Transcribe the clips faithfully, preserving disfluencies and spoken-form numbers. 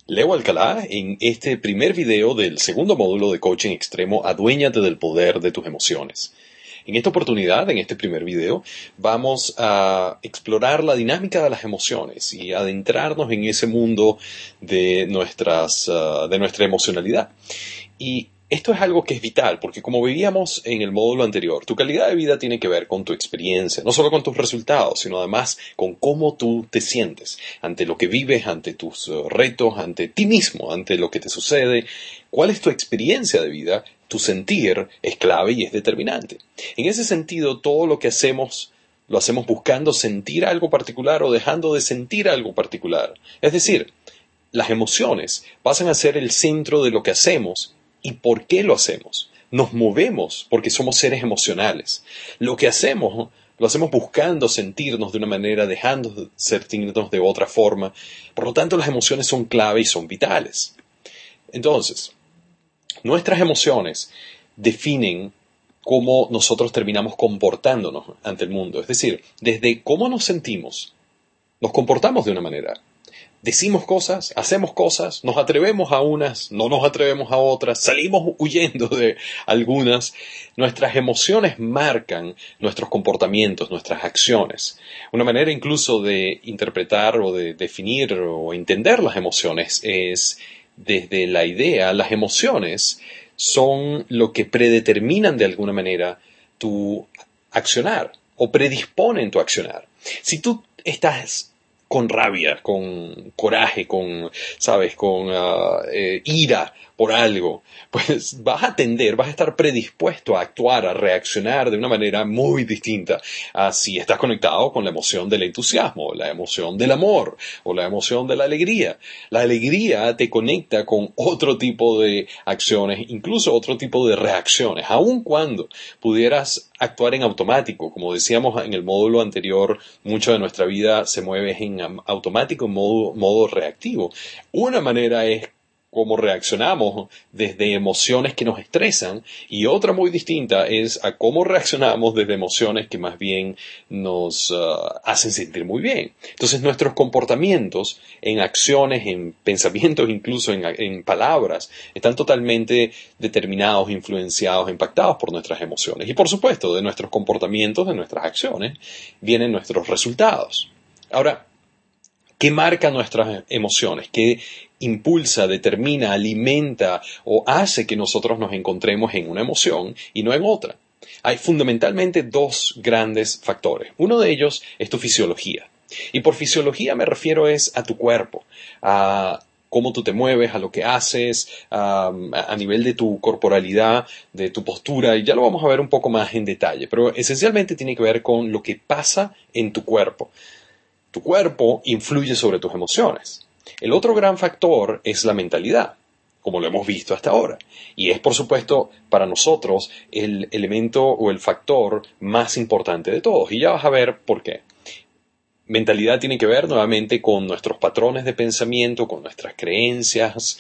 Leo Alcalá en este primer video del segundo módulo de Coaching Extremo Aduéñate del poder de tus emociones. En esta oportunidad, en este primer video, vamos a explorar la dinámica de las emociones y adentrarnos en ese mundo de, nuestras, uh, de nuestra emocionalidad. Y esto es algo que es vital, porque como veíamos en el módulo anterior, tu calidad de vida tiene que ver con tu experiencia, no solo con tus resultados, sino además con cómo tú te sientes ante lo que vives, ante tus uh, retos, ante ti mismo, ante lo que te sucede. ¿Cuál es tu experiencia de vida? Tu sentir es clave y es determinante. En ese sentido, todo lo que hacemos, lo hacemos buscando sentir algo particular o dejando de sentir algo particular. Es decir, las emociones pasan a ser el centro de lo que hacemos. ¿Y por qué lo hacemos? Nos movemos porque somos seres emocionales. Lo que hacemos, lo hacemos buscando sentirnos de una manera, dejando de sentirnos de otra forma. Por lo tanto, las emociones son clave y son vitales. Entonces, nuestras emociones definen cómo nosotros terminamos comportándonos ante el mundo. Es decir, desde cómo nos sentimos, nos comportamos de una manera. Decimos cosas, hacemos cosas, nos atrevemos a unas, no nos atrevemos a otras, salimos huyendo de algunas. Nuestras emociones marcan nuestros comportamientos, nuestras acciones. Una manera incluso de interpretar o de definir o entender las emociones es desde la idea, las emociones son lo que predeterminan de alguna manera tu accionar o predisponen tu accionar. Si tú estás con rabia, con coraje, con, sabes, con uh, eh, ira por algo, pues vas a tender, vas a estar predispuesto a actuar, a reaccionar de una manera muy distinta a si estás conectado con la emoción del entusiasmo, la emoción del amor o la emoción de la alegría. La alegría te conecta con otro tipo de acciones, incluso otro tipo de reacciones, aun cuando pudieras actuar en automático. Como decíamos en el módulo anterior, mucho de nuestra vida se mueve en automático, en modo, modo reactivo. Una manera es cómo reaccionamos desde emociones que nos estresan y otra muy distinta es a cómo reaccionamos desde emociones que más bien nos uh, hacen sentir muy bien. Entonces nuestros comportamientos en acciones, en pensamientos, incluso en, en palabras, están totalmente determinados, influenciados, impactados por nuestras emociones. Y por supuesto, de nuestros comportamientos, de nuestras acciones, vienen nuestros resultados. Ahora, ¿qué marca nuestras emociones? ¿Qué impulsa, determina, alimenta o hace que nosotros nos encontremos en una emoción y no en otra? Hay fundamentalmente dos grandes factores. Uno de ellos es tu fisiología. Y por fisiología me refiero es a tu cuerpo, a cómo tú te mueves, a lo que haces, a, a nivel de tu corporalidad, de tu postura, y ya lo vamos a ver un poco más en detalle. Pero esencialmente tiene que ver con lo que pasa en tu cuerpo. Tu cuerpo influye sobre tus emociones. El otro gran factor es la mentalidad, como lo hemos visto hasta ahora. Y es, por supuesto, para nosotros el elemento o el factor más importante de todos. Y ya vas a ver por qué. Mentalidad tiene que ver nuevamente con nuestros patrones de pensamiento, con nuestras creencias,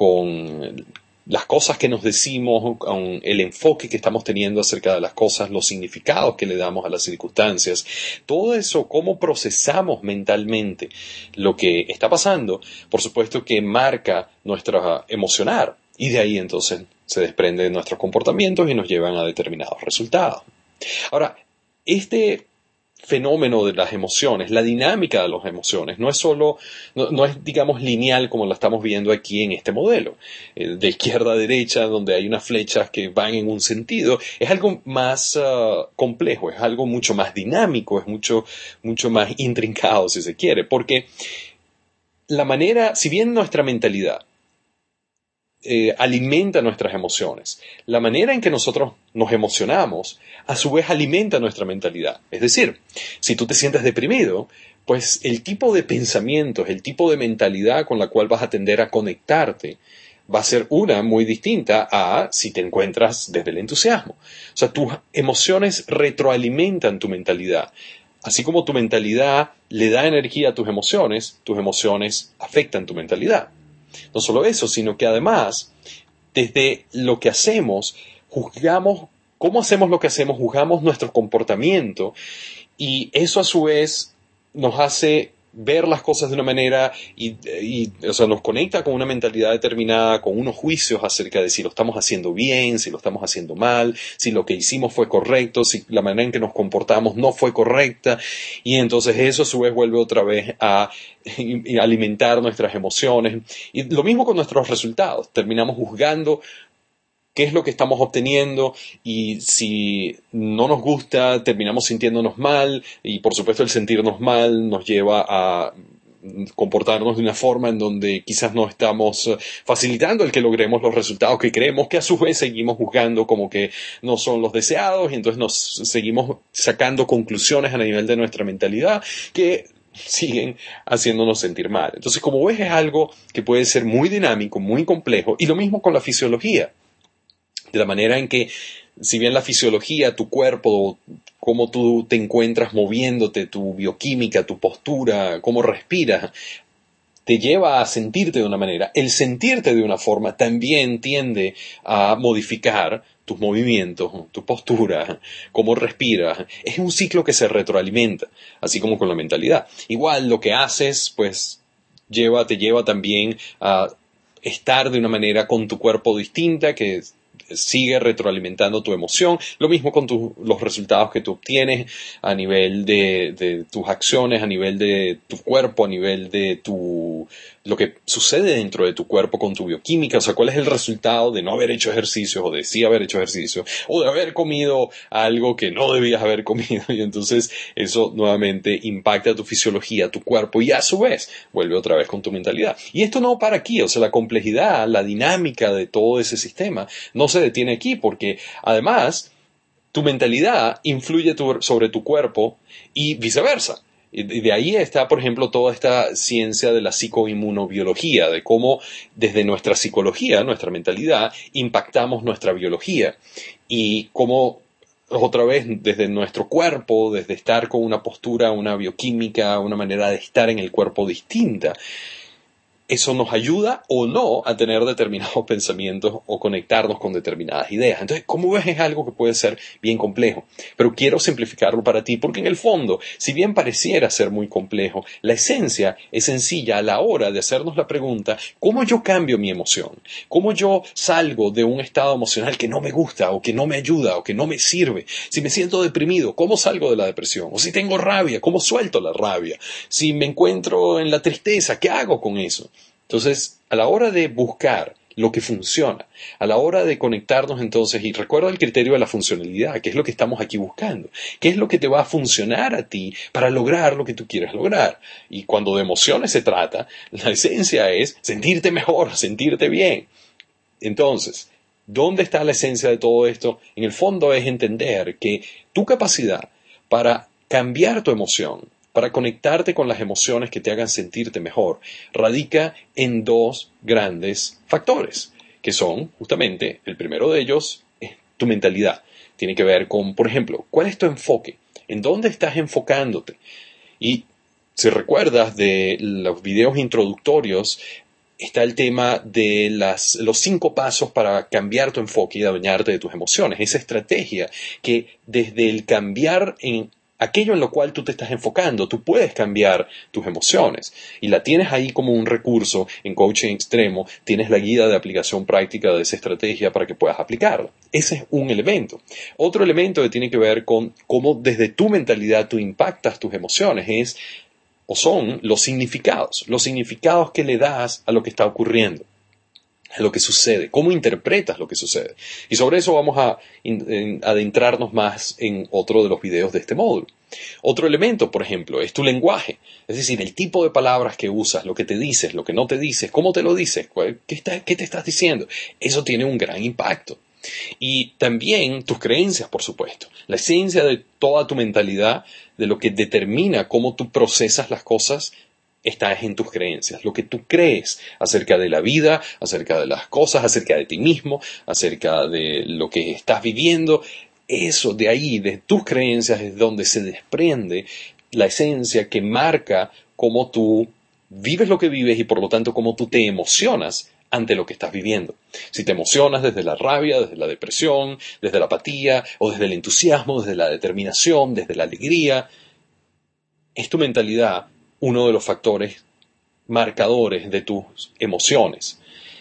con las cosas que nos decimos, con el enfoque que estamos teniendo acerca de las cosas, los significados que le damos a las circunstancias. Todo eso, cómo procesamos mentalmente lo que está pasando, por supuesto que marca nuestro emocionar. Y de ahí entonces se desprenden nuestros comportamientos y nos llevan a determinados resultados. Ahora, este fenómeno de las emociones, la dinámica de las emociones, no es solo, no, no es, digamos, lineal como la estamos viendo aquí en este modelo, eh, de izquierda a derecha, donde hay unas flechas que van en un sentido, es algo más uh, complejo, es algo mucho más dinámico, es mucho, mucho más intrincado, si se quiere, porque la manera, si bien nuestra mentalidad Eh, alimenta nuestras emociones. La manera en que nosotros nos emocionamos, a su vez alimenta nuestra mentalidad. Es decir, si tú te sientes deprimido, pues el tipo de pensamientos, el tipo de mentalidad con la cual vas a tender a conectarte, va a ser una muy distinta a si te encuentras desde el entusiasmo. O sea, tus emociones retroalimentan tu mentalidad. Así como tu mentalidad le da energía a tus emociones, tus emociones afectan tu mentalidad. No solo eso, sino que además, desde lo que hacemos, juzgamos, cómo hacemos lo que hacemos, juzgamos nuestro comportamiento y eso a su vez nos hace ver las cosas de una manera y, y o sea, nos conecta con una mentalidad determinada, con unos juicios acerca de si lo estamos haciendo bien, si lo estamos haciendo mal, si lo que hicimos fue correcto, si la manera en que nos comportamos no fue correcta, y entonces eso a su vez vuelve otra vez a, a alimentar nuestras emociones. Y lo mismo con nuestros resultados, terminamos juzgando qué es lo que estamos obteniendo, y si no nos gusta, terminamos sintiéndonos mal, y por supuesto el sentirnos mal nos lleva a comportarnos de una forma en donde quizás no estamos facilitando el que logremos los resultados que queremos, que a su vez seguimos juzgando como que no son los deseados, y entonces nos seguimos sacando conclusiones a nivel de nuestra mentalidad que siguen haciéndonos sentir mal. Entonces, como ves, es algo que puede ser muy dinámico, muy complejo, y lo mismo con la fisiología. De la manera en que, si bien la fisiología, tu cuerpo, cómo tú te encuentras moviéndote, tu bioquímica, tu postura, cómo respiras, te lleva a sentirte de una manera, el sentirte de una forma también tiende a modificar tus movimientos, tu postura, cómo respiras. Es un ciclo que se retroalimenta, así como con la mentalidad. Igual lo que haces, pues, lleva, te lleva también a estar de una manera con tu cuerpo distinta, que sigue retroalimentando tu emoción. Lo mismo con tu, los resultados que tú obtienes a nivel de, de tus acciones, a nivel de tu cuerpo, a nivel de tu, lo que sucede dentro de tu cuerpo con tu bioquímica. O sea, cuál es el resultado de no haber hecho ejercicio, o de sí haber hecho ejercicio, o de haber comido algo que no debías haber comido. Y entonces eso nuevamente impacta tu fisiología, tu cuerpo, y a su vez vuelve otra vez con tu mentalidad. Y esto no para aquí. O sea, la complejidad, la dinámica de todo ese sistema no se detiene aquí, porque además tu mentalidad influye tu, sobre tu cuerpo y viceversa. Y de ahí está, por ejemplo, toda esta ciencia de la psicoinmunobiología, de cómo desde nuestra psicología, nuestra mentalidad, impactamos nuestra biología, y cómo otra vez desde nuestro cuerpo, desde estar con una postura, una bioquímica, una manera de estar en el cuerpo distinta, eso nos ayuda o no a tener determinados pensamientos o conectarnos con determinadas ideas. Entonces, como ves, es algo que puede ser bien complejo, pero quiero simplificarlo para ti, porque en el fondo, si bien pareciera ser muy complejo, la esencia es sencilla a la hora de hacernos la pregunta: ¿cómo yo cambio mi emoción? ¿Cómo yo salgo de un estado emocional que no me gusta, o que no me ayuda, o que no me sirve? Si me siento deprimido, ¿cómo salgo de la depresión? O si tengo rabia, ¿cómo suelto la rabia? Si me encuentro en la tristeza, ¿qué hago con eso? Entonces, a la hora de buscar lo que funciona, a la hora de conectarnos entonces, y recuerda el criterio de la funcionalidad, que es lo que estamos aquí buscando, qué es lo que te va a funcionar a ti para lograr lo que tú quieres lograr. Y cuando de emociones se trata, la esencia es sentirte mejor, sentirte bien. Entonces, ¿dónde está la esencia de todo esto? En el fondo es entender que tu capacidad para cambiar tu emoción, para conectarte con las emociones que te hagan sentirte mejor, radica en dos grandes factores, que son justamente, el primero de ellos es tu mentalidad. Tiene que ver con, por ejemplo, ¿cuál es tu enfoque? ¿En dónde estás enfocándote? Y si recuerdas de los videos introductorios, está el tema de las, los cinco pasos para cambiar tu enfoque y adueñarte de tus emociones. Esa estrategia que desde el cambiar en aquello en lo cual tú te estás enfocando, tú puedes cambiar tus emociones, y la tienes ahí como un recurso en Coaching Extremo. Tienes la guía de aplicación práctica de esa estrategia para que puedas aplicarla. Ese es un elemento. Otro elemento que tiene que ver con cómo desde tu mentalidad tú impactas tus emociones es, o son, los significados, los significados que le das a lo que está ocurriendo, a lo que sucede, cómo interpretas lo que sucede. Y sobre eso vamos a adentrarnos más en otro de los videos de este módulo. Otro elemento, por ejemplo, es tu lenguaje, es decir, el tipo de palabras que usas, lo que te dices, lo que no te dices, cómo te lo dices, qué, está, qué te estás diciendo. Eso tiene un gran impacto. Y también tus creencias, por supuesto. La esencia de toda tu mentalidad, de lo que determina cómo tú procesas las cosas, está en tus creencias. Lo que tú crees acerca de la vida, acerca de las cosas, acerca de ti mismo, acerca de lo que estás viviendo. Eso de ahí, de tus creencias, es donde se desprende la esencia que marca cómo tú vives lo que vives, y por lo tanto cómo tú te emocionas ante lo que estás viviendo. Si te emocionas desde la rabia, desde la depresión, desde la apatía, o desde el entusiasmo, desde la determinación, desde la alegría, es tu mentalidad uno de los factores marcadores de tus emociones.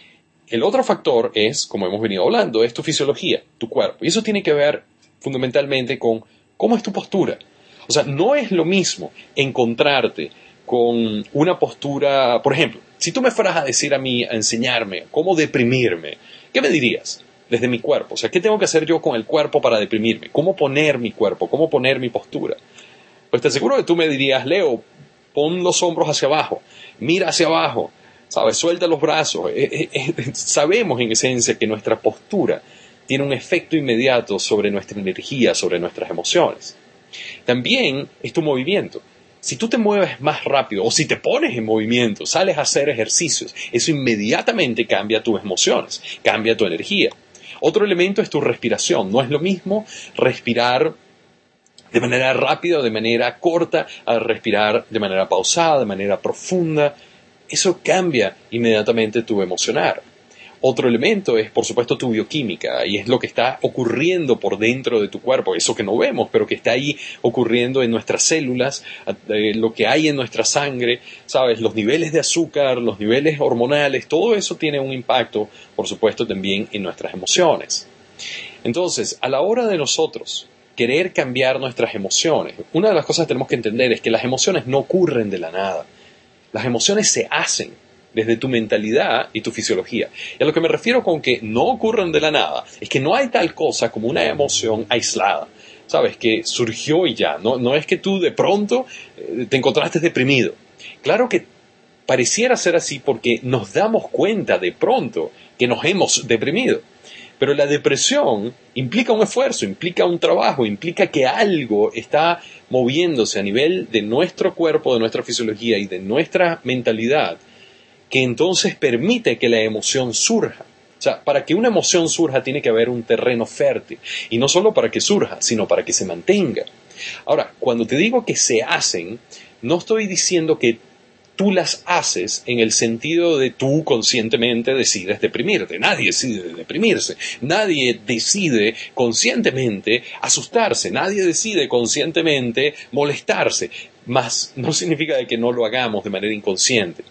El otro factor es, como hemos venido hablando, es tu fisiología, tu cuerpo. Y eso tiene que ver fundamentalmente con cómo es tu postura. O sea, no es lo mismo encontrarte con una postura, por ejemplo, si tú me fueras a decir a mí, a enseñarme cómo deprimirme, ¿qué me dirías? Desde mi cuerpo. O sea, ¿qué tengo que hacer yo con el cuerpo para deprimirme? ¿Cómo poner mi cuerpo? ¿Cómo poner mi postura? Pues te aseguro que tú me dirías, Leo, pon los hombros hacia abajo, mira hacia abajo, ¿sabes? Suelta los brazos. Eh, eh, eh, sabemos en esencia que nuestra postura tiene un efecto inmediato sobre nuestra energía, sobre nuestras emociones. También es tu movimiento. Si tú te mueves más rápido o si te pones en movimiento, sales a hacer ejercicios, eso inmediatamente cambia tus emociones, cambia tu energía. Otro elemento es tu respiración. No es lo mismo respirar de manera rápida o de manera corta a respirar de manera pausada, de manera profunda. Eso cambia inmediatamente tu emocionar. Otro elemento es, por supuesto, tu bioquímica, y es lo que está ocurriendo por dentro de tu cuerpo, eso que no vemos, pero que está ahí ocurriendo en nuestras células, eh, lo que hay en nuestra sangre, ¿sabes? Los niveles de azúcar, los niveles hormonales, todo eso tiene un impacto, por supuesto, también en nuestras emociones. Entonces, a la hora de nosotros querer cambiar nuestras emociones, una de las cosas que tenemos que entender es que las emociones no ocurren de la nada. Las emociones se hacen desde tu mentalidad y tu fisiología. Y a lo que me refiero con que no ocurren de la nada, es que no hay tal cosa como una emoción aislada, ¿sabes? Que surgió y ya. No, no es que tú de pronto eh, te encontraste deprimido. Claro que pareciera ser así porque nos damos cuenta de pronto que nos hemos deprimido. Pero la depresión implica un esfuerzo, implica un trabajo, implica que algo está moviéndose a nivel de nuestro cuerpo, de nuestra fisiología y de nuestra mentalidad, que entonces permite que la emoción surja. O sea, para que una emoción surja tiene que haber un terreno fértil. Y no solo para que surja, sino para que se mantenga. Ahora, cuando te digo que se hacen, no estoy diciendo que tú las haces en el sentido de tú conscientemente decides deprimirte. Nadie decide deprimirse. Nadie decide conscientemente asustarse. Nadie decide conscientemente molestarse. Mas no significa de que no lo hagamos de manera inconsciente.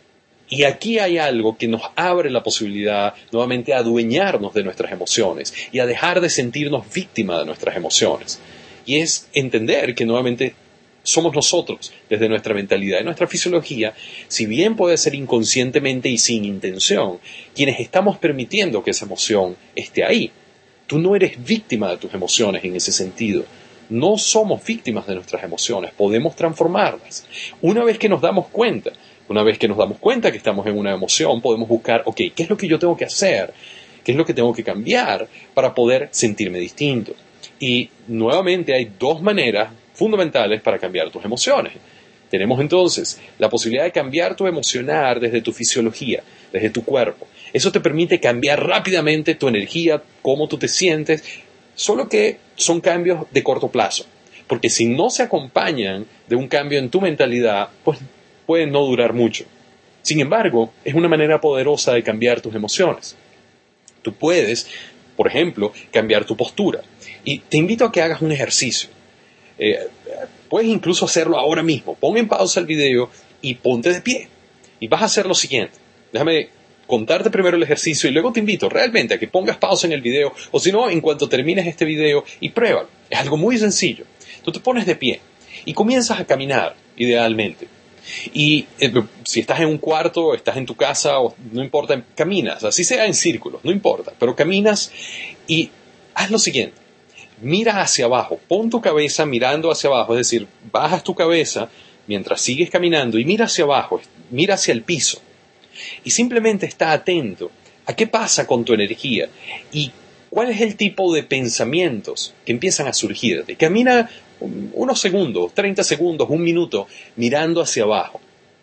Y aquí hay algo que nos abre la posibilidad nuevamente a adueñarnos de nuestras emociones y a dejar de sentirnos víctimas de nuestras emociones. Y es entender que nuevamente somos nosotros, desde nuestra mentalidad y nuestra fisiología, si bien puede ser inconscientemente y sin intención, quienes estamos permitiendo que esa emoción esté ahí. Tú no eres víctima de tus emociones en ese sentido. No somos víctimas de nuestras emociones, podemos transformarlas. Una vez que nos damos cuenta, una vez que nos damos cuenta que estamos en una emoción, podemos buscar, ok, ¿qué es lo que yo tengo que hacer? ¿Qué es lo que tengo que cambiar para poder sentirme distinto? Y nuevamente hay dos maneras fundamentales para cambiar tus emociones. Tenemos entonces la posibilidad de cambiar tu emocionar desde tu fisiología, desde tu cuerpo. Eso te permite cambiar rápidamente tu energía, cómo tú te sientes, solo que son cambios de corto plazo. Porque si no se acompañan de un cambio en tu mentalidad, pues pueden no durar mucho. Sin embargo, es una manera poderosa de cambiar tus emociones. Tú puedes, por ejemplo, cambiar tu postura. Y te invito a que hagas un ejercicio. Eh, puedes incluso hacerlo ahora mismo. Pon en pausa el video y ponte de pie. Y vas a hacer lo siguiente. Déjame contarte primero el ejercicio y luego te invito realmente a que pongas pausa en el video, o si no, en cuanto termines este video y pruébalo. Es algo muy sencillo. Tú te pones de pie y comienzas a caminar, idealmente. Y eh, si estás en un cuarto, estás en tu casa, o no importa, caminas, así sea en círculos, no importa, pero caminas y haz lo siguiente. Mira hacia abajo, pon tu cabeza mirando hacia abajo, es decir, bajas tu cabeza mientras sigues caminando y mira hacia abajo, mira hacia el piso. Y simplemente está atento a qué pasa con tu energía y cuál es el tipo de pensamientos que empiezan a surgirte. Camina unos segundos, treinta segundos, un minuto, mirando hacia abajo,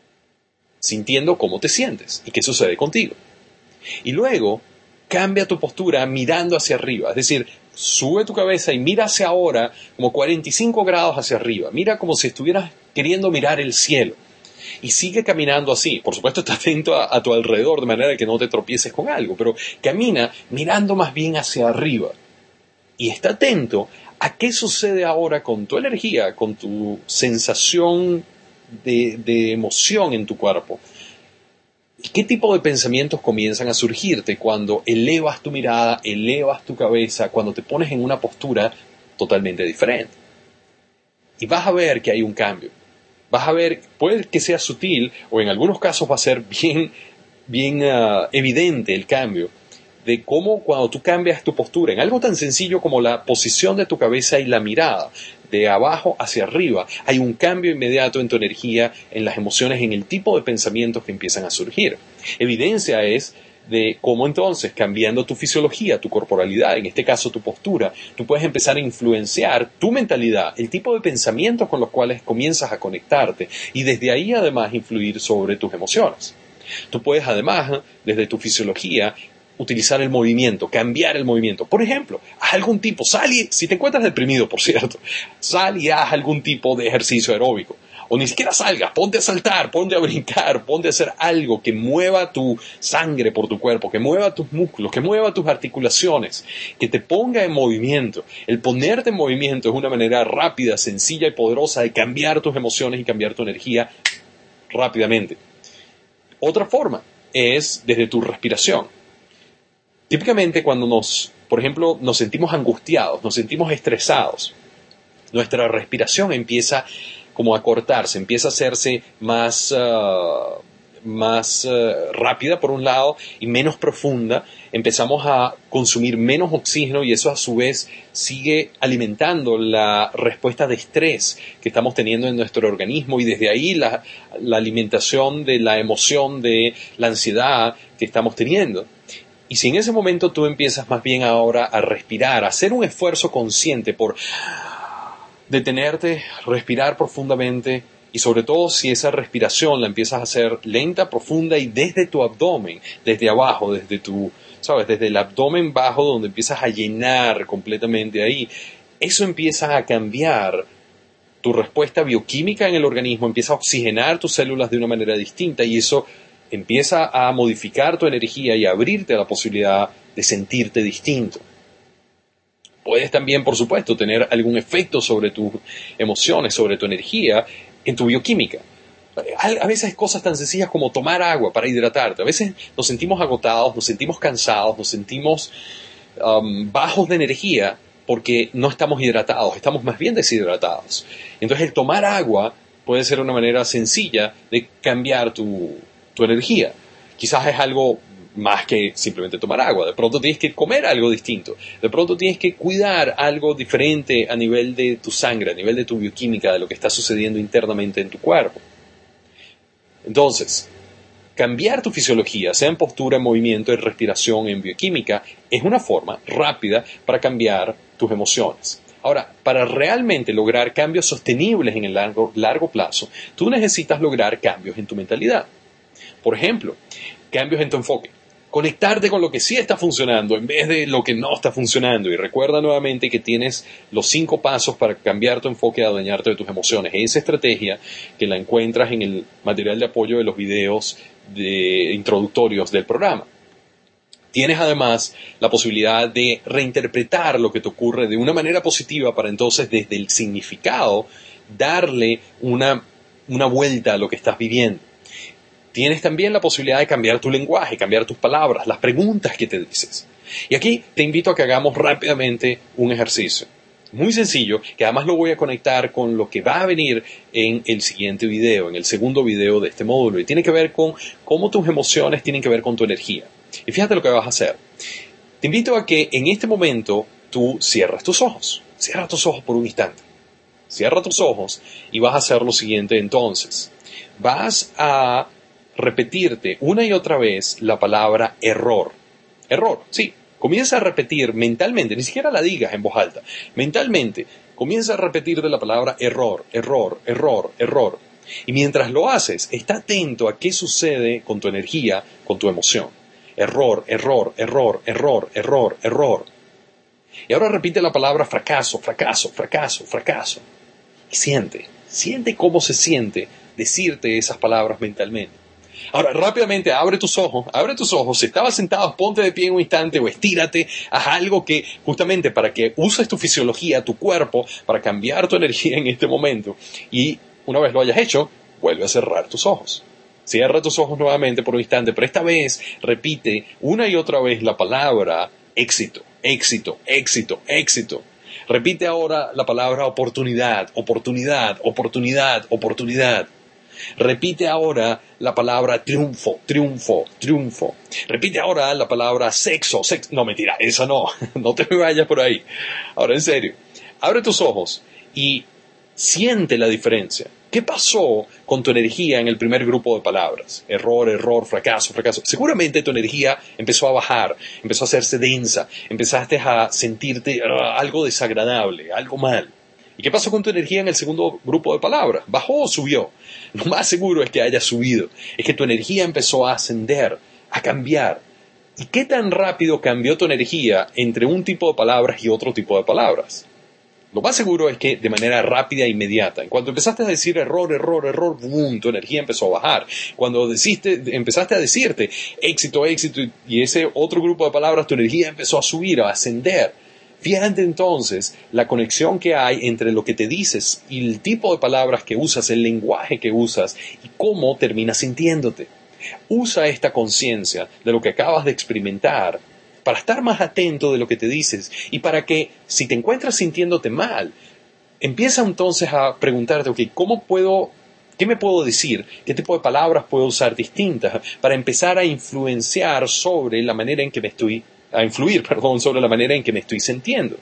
sintiendo cómo te sientes y qué sucede contigo. Y luego, cambia tu postura mirando hacia arriba, es decir, sube tu cabeza y mira hacia ahora como cuarenta y cinco grados hacia arriba. Mira como si estuvieras queriendo mirar el cielo. Y sigue caminando así. Por supuesto, está atento a, a tu alrededor de manera que no te tropieces con algo, pero camina mirando más bien hacia arriba. Y está atento a qué sucede ahora con tu energía, con tu sensación de, de emoción en tu cuerpo. ¿Qué tipo de pensamientos comienzan a surgirte cuando elevas tu mirada, elevas tu cabeza, cuando te pones en una postura totalmente diferente? Y vas a ver que hay un cambio. Vas a ver, puede que sea sutil o en algunos casos va a ser bien, bien uh, evidente el cambio de cómo cuando tú cambias tu postura en algo tan sencillo como la posición de tu cabeza y la mirada, de abajo hacia arriba, hay un cambio inmediato en tu energía, en las emociones, en el tipo de pensamientos que empiezan a surgir. Evidencia es de cómo entonces, cambiando tu fisiología, tu corporalidad, en este caso tu postura, tú puedes empezar a influenciar tu mentalidad, el tipo de pensamientos con los cuales comienzas a conectarte y desde ahí además influir sobre tus emociones. Tú puedes además, desde tu fisiología, utilizar el movimiento, cambiar el movimiento. Por ejemplo, haz algún tipo, sal y, si te encuentras deprimido, por cierto, sal y haz algún tipo de ejercicio aeróbico. O ni siquiera salgas, ponte a saltar, ponte a brincar, ponte a hacer algo que mueva tu sangre por tu cuerpo, que mueva tus músculos, que mueva tus articulaciones, que te ponga en movimiento. El ponerte en movimiento es una manera rápida, sencilla y poderosa de cambiar tus emociones y cambiar tu energía rápidamente. Otra forma es desde tu respiración. Típicamente cuando nos, por ejemplo, nos sentimos angustiados, nos sentimos estresados, nuestra respiración empieza como a cortarse, empieza a hacerse más, uh, más uh, rápida por un lado y menos profunda, empezamos a consumir menos oxígeno y eso a su vez sigue alimentando la respuesta de estrés que estamos teniendo en nuestro organismo y desde ahí la, la alimentación de la emoción de la ansiedad que estamos teniendo. Y si en ese momento tú empiezas más bien ahora a respirar, a hacer un esfuerzo consciente por detenerte, respirar profundamente y sobre todo si esa respiración la empiezas a hacer lenta, profunda y desde tu abdomen, desde abajo, desde tu, sabes, desde el abdomen bajo donde empiezas a llenar completamente ahí, eso empieza a cambiar tu respuesta bioquímica en el organismo, empieza a oxigenar tus células de una manera distinta y eso empieza a modificar tu energía y a abrirte a la posibilidad de sentirte distinto. Puedes también, por supuesto, tener algún efecto sobre tus emociones, sobre tu energía, en tu bioquímica. A veces cosas tan sencillas como tomar agua para hidratarte. A veces nos sentimos agotados, nos sentimos cansados, nos sentimos um, bajos de energía porque no estamos hidratados, estamos más bien deshidratados. Entonces el tomar agua puede ser una manera sencilla de cambiar tu tu energía. Quizás es algo más que simplemente tomar agua. De pronto tienes que comer algo distinto. De pronto tienes que cuidar algo diferente a nivel de tu sangre, a nivel de tu bioquímica, de lo que está sucediendo internamente en tu cuerpo. Entonces, cambiar tu fisiología, sea en postura, en movimiento, en respiración, en bioquímica, es una forma rápida para cambiar tus emociones. Ahora, para realmente lograr cambios sostenibles en el largo, largo plazo, tú necesitas lograr cambios en tu mentalidad. Por ejemplo, cambios en tu enfoque. Conectarte con lo que sí está funcionando en vez de lo que no está funcionando. Y recuerda nuevamente que tienes los cinco pasos para cambiar tu enfoque y adueñarte de tus emociones. Esa estrategia que la encuentras en el material de apoyo de los videos de, introductorios del programa. Tienes además la posibilidad de reinterpretar lo que te ocurre de una manera positiva para entonces desde el significado darle una, una vuelta a lo que estás viviendo. Tienes también la posibilidad de cambiar tu lenguaje, cambiar tus palabras, las preguntas que te dices. Y aquí te invito a que hagamos rápidamente un ejercicio. Muy sencillo, que además lo voy a conectar con lo que va a venir en el siguiente video, en el segundo video de este módulo. Y tiene que ver con cómo tus emociones tienen que ver con tu energía. Y fíjate lo que vas a hacer. Te invito a que en este momento tú cierres tus ojos. Cierra tus ojos por un instante. Cierra tus ojos y vas a hacer lo siguiente entonces. Vas a repetirte una y otra vez la palabra error. Error, sí. Comienza a repetir mentalmente, ni siquiera la digas en voz alta. Mentalmente, comienza a repetirte la palabra error, error, error, error. Y mientras lo haces, está atento a qué sucede con tu energía, con tu emoción. Error, error, error, error, error, error. Y ahora repite la palabra fracaso, fracaso, fracaso, fracaso. Y siente, siente cómo se siente decirte esas palabras mentalmente. Ahora, rápidamente, abre tus ojos, abre tus ojos, si estabas sentado, ponte de pie en un instante o estírate, haz algo que, justamente para que uses tu fisiología, tu cuerpo, para cambiar tu energía en este momento. Y una vez lo hayas hecho, vuelve a cerrar tus ojos. Cierra tus ojos nuevamente por un instante, pero esta vez repite una y otra vez la palabra éxito, éxito, éxito, éxito. Repite ahora la palabra oportunidad, oportunidad, oportunidad, oportunidad. Repite ahora la palabra triunfo, triunfo, triunfo. Repite ahora la palabra sexo, sexo. No, mentira, esa no. No te vayas por ahí. Ahora, en serio. Abre tus ojos y siente la diferencia. ¿Qué pasó con tu energía en el primer grupo de palabras? Error, error, fracaso, fracaso. Seguramente tu energía empezó a bajar, empezó a hacerse densa, empezaste a sentirte uh, algo desagradable, algo mal. ¿Y qué pasó con tu energía en el segundo grupo de palabras? ¿Bajó o subió? Lo más seguro es que haya subido. Es que tu energía empezó a ascender, a cambiar. ¿Y qué tan rápido cambió tu energía entre un tipo de palabras y otro tipo de palabras? Lo más seguro es que de manera rápida e inmediata. En cuanto empezaste a decir error, error, error, boom, tu energía empezó a bajar. Cuando deciste, empezaste a decirte éxito, éxito, y ese otro grupo de palabras, tu energía empezó a subir, a ascender. Fíjate entonces la conexión que hay entre lo que te dices y el tipo de palabras que usas, el lenguaje que usas y cómo terminas sintiéndote. Usa esta conciencia de lo que acabas de experimentar para estar más atento de lo que te dices y para que, si te encuentras sintiéndote mal, empieza entonces a preguntarte, ok, ¿cómo puedo, qué me puedo decir? ¿Qué tipo de palabras puedo usar distintas para empezar a influenciar sobre la manera en que me estoy, a influir, perdón, sobre la manera en que me estoy sintiendo?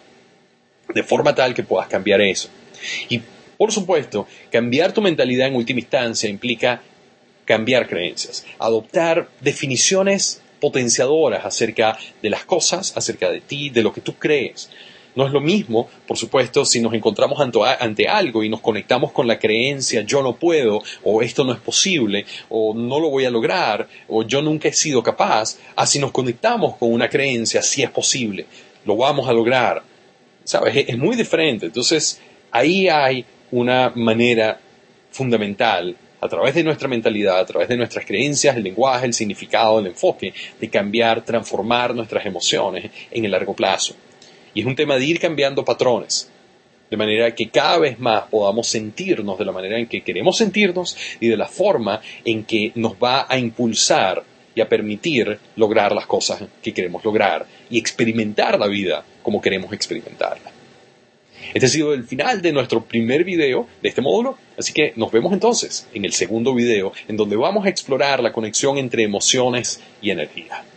De forma tal que puedas cambiar eso. Y, por supuesto, cambiar tu mentalidad en última instancia implica cambiar creencias, adoptar definiciones potenciadoras acerca de las cosas, acerca de ti, de lo que tú crees. No es lo mismo, por supuesto, si nos encontramos ante, ante algo y nos conectamos con la creencia yo no puedo, o esto no es posible, o no lo voy a lograr, o yo nunca he sido capaz, a si nos conectamos con una creencia sí es posible, lo vamos a lograr. ¿Sabes? Es, es muy diferente. Entonces, ahí hay una manera fundamental a través de nuestra mentalidad, a través de nuestras creencias, el lenguaje, el significado, el enfoque, de cambiar, transformar nuestras emociones en el largo plazo. Y es un tema de ir cambiando patrones, de manera que cada vez más podamos sentirnos de la manera en que queremos sentirnos y de la forma en que nos va a impulsar y a permitir lograr las cosas que queremos lograr y experimentar la vida como queremos experimentarla. Este ha sido el final de nuestro primer video de este módulo, así que nos vemos entonces en el segundo video, en donde vamos a explorar la conexión entre emociones y energía.